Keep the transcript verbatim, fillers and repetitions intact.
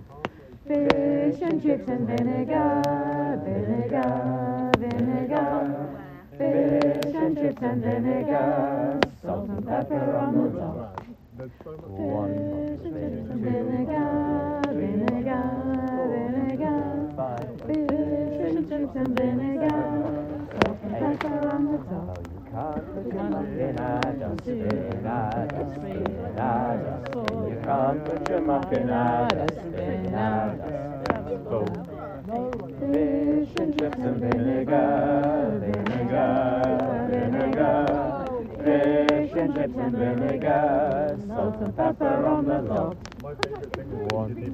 Fish and chips and vinegar, vinegar, vinegar. Fish and chips and vinegar, salt and pepper on the top. Fish and chips and vinegar, vinegar, vinegar. Fish and chips and vinegar, salt and pepper on the top. Put your muffin a dustbin, a dustbin, a dustbin. You can't put your muffin a dustbin, a dustbin. Go. Fish and chips and vinegar, vinegar, vinegar. Fish and chips and vinegar, salt and pepper on the top. My favorite thing is